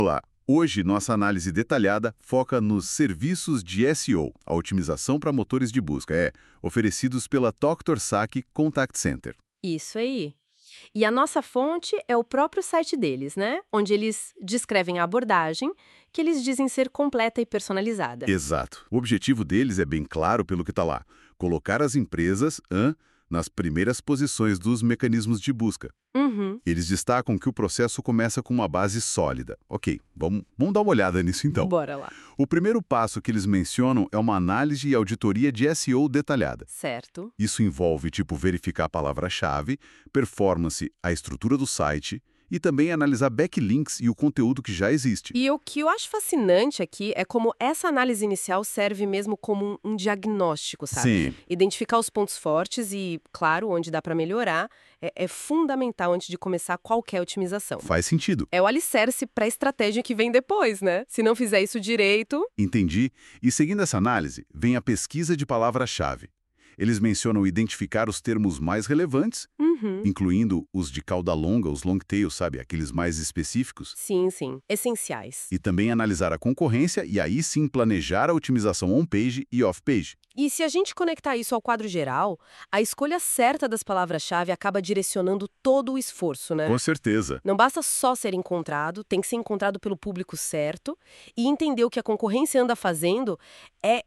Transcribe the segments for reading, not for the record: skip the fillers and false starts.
Hoje, nossa análise detalhada foca nos serviços de SEO, a otimização para motores de busca, oferecidos pela DrSac Contact Center. Isso aí. E a nossa fonte é o próprio site deles, né? Onde eles descrevem a abordagem, que eles dizem ser completa e personalizada. Exato. O objetivo deles é bem claro pelo que está lá: colocar as empresas nas primeiras posições dos mecanismos de busca. Uhum. Eles destacam que o processo começa com uma base sólida. Ok, vamos dar uma olhada nisso então. Bora lá. O primeiro passo que eles mencionam é uma análise e auditoria de SEO detalhada. Certo. Isso envolve, verificar a palavra-chave, performance, a estrutura do site e também analisar backlinks e o conteúdo que já existe. E o que eu acho fascinante aqui é como essa análise inicial serve mesmo como um diagnóstico, sabe? Sim, Identificar os pontos fortes e, claro, onde dá para melhorar é fundamental antes de começar qualquer otimização. faz sentido. É o alicerce para a estratégia que vem depois, né? Se não fizer isso direito... Entendi. E seguindo essa análise, vem a pesquisa de palavra-chave. Eles mencionam identificar os termos mais relevantes, Uhum. incluindo os de cauda longa, os long tails, aqueles mais específicos, Sim. Essenciais. e também analisar a concorrência e aí sim planejar a otimização on-page e off-page. E se a gente conectar isso ao quadro geral, a escolha certa das palavras-chave acaba direcionando todo o esforço, né? Com certeza. Não basta só ser encontrado, tem que ser encontrado pelo público certo e entender o que a concorrência anda fazendo é,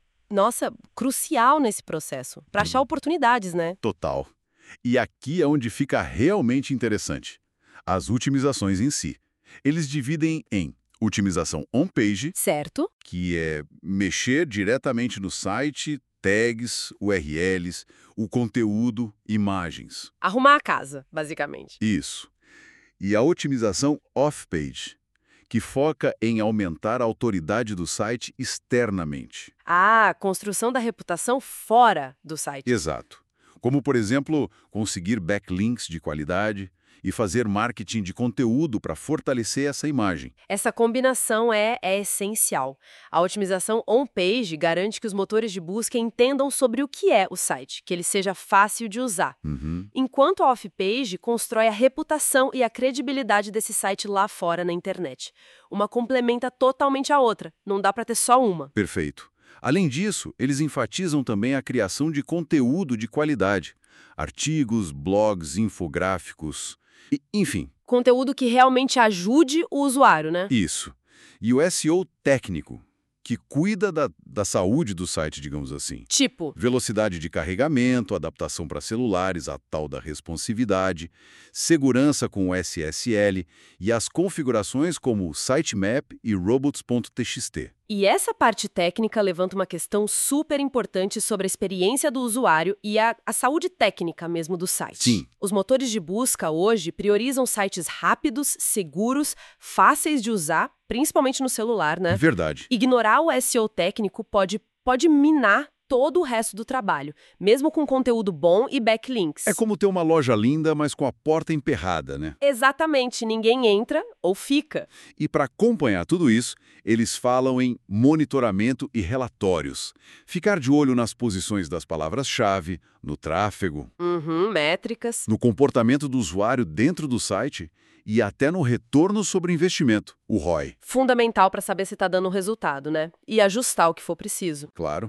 crucial nesse processo, para achar oportunidades, né? Total. E aqui é onde fica realmente interessante. As otimizações em si. Eles dividem em otimização on-page, Certo? que é mexer diretamente no site, tags, URLs, o conteúdo, imagens. Arrumar a casa, basicamente. Isso. E a otimização off-page, que foca em aumentar a autoridade do site externamente. Ah, construção da reputação fora do site. Exato. Como, por exemplo, conseguir backlinks de qualidade e fazer marketing de conteúdo para fortalecer essa imagem. Essa combinação é essencial. A otimização on-page garante que os motores de busca entendam sobre o que é o site, que ele seja fácil de usar. Uhum. Enquanto a off-page constrói a reputação e a credibilidade desse site lá fora na internet. Uma complementa totalmente a outra, não dá para ter só uma. Perfeito. Além disso, eles enfatizam também a criação de conteúdo de qualidade. Artigos, blogs, infográficos, enfim, Conteúdo que realmente ajude o usuário, né? isso. E o SEO técnico, que cuida da saúde do site, digamos assim. Tipo, Velocidade de carregamento, adaptação para celulares, a tal da responsividade, segurança com o SSL e as configurações como sitemap e robots.txt. e essa parte técnica levanta uma questão super importante sobre a experiência do usuário e a saúde técnica mesmo do site. Sim. Os motores de busca hoje priorizam sites rápidos, seguros, fáceis de usar, principalmente no celular, né? Verdade. Ignorar o SEO técnico pode minar todo o resto do trabalho, mesmo com conteúdo bom e backlinks. É como ter uma loja linda, mas com a porta emperrada, né? Exatamente, ninguém entra ou fica. E para acompanhar tudo isso, eles falam em monitoramento e relatórios. Ficar de olho nas posições das palavras-chave, no tráfego, Métricas. no comportamento do usuário dentro do site e até no retorno sobre investimento, o ROI. Fundamental para saber se está dando resultado, né? E ajustar o que for preciso. Claro.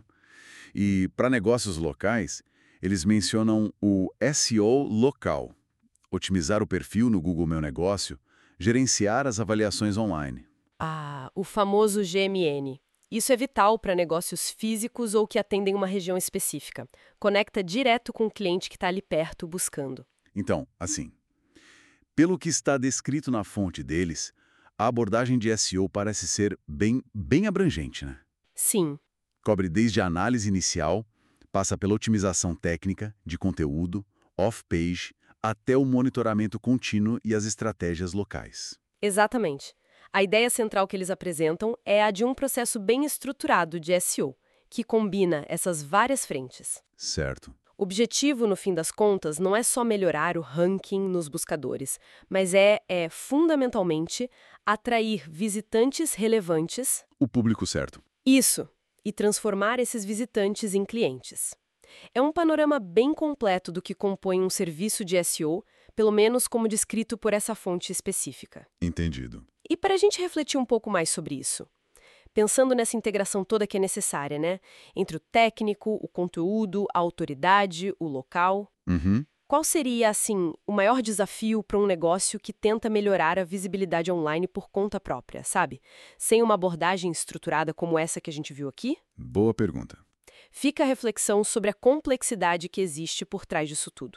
E para negócios locais, eles mencionam o SEO local, otimizar o perfil no Google Meu Negócio, gerenciar as avaliações online. Ah, o famoso GMN. Isso é vital para negócios físicos ou que atendem uma região específica. Conecta direto com o cliente que está ali perto buscando. Então, assim, pelo que está descrito na fonte deles, a abordagem de SEO parece ser bem abrangente, né? Sim. Cobre desde a análise inicial, passa pela otimização técnica, de conteúdo, off-page, até o monitoramento contínuo e as estratégias locais. Exatamente. A ideia central que eles apresentam é a de um processo bem estruturado de SEO, que combina essas várias frentes. Certo. O objetivo, no fim das contas, não é só melhorar o ranking nos buscadores, mas é fundamentalmente, atrair visitantes relevantes. O público certo. Isso, e transformar esses visitantes em clientes. É um panorama bem completo do que compõe um serviço de SEO, pelo menos como descrito por essa fonte específica. Entendido. E para a gente refletir um pouco mais sobre isso, pensando nessa integração toda que é necessária, né? Entre o técnico, o conteúdo, a autoridade, o local. Uhum. Qual seria, assim, o maior desafio para um negócio que tenta melhorar a visibilidade online por conta própria, sabe? Sem uma abordagem estruturada como essa que a gente viu aqui? Boa pergunta. Fica a reflexão sobre a complexidade que existe por trás disso tudo.